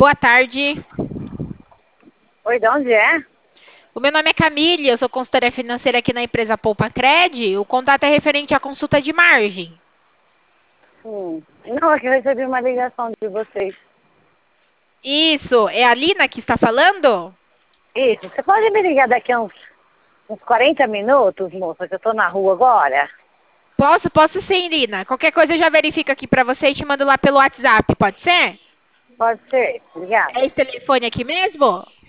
Boa tarde. Oi, de onde é? O meu nome é Camille, eu sou consultora financeira aqui na empresa Poupa Cred. O contato é referente à consulta de margem. Não, é que eu recebi uma ligação de vocês. Isso, é a Lina que está falando? Isso, você pode me ligar daqui a uns 40 minutos, moça, que eu tô na rua agora? Posso sim, Lina. Qualquer coisa eu já verifico aqui para você e te mando lá pelo WhatsApp, pode ser? Pode ser, É obrigada. esse telefone aqui mesmo?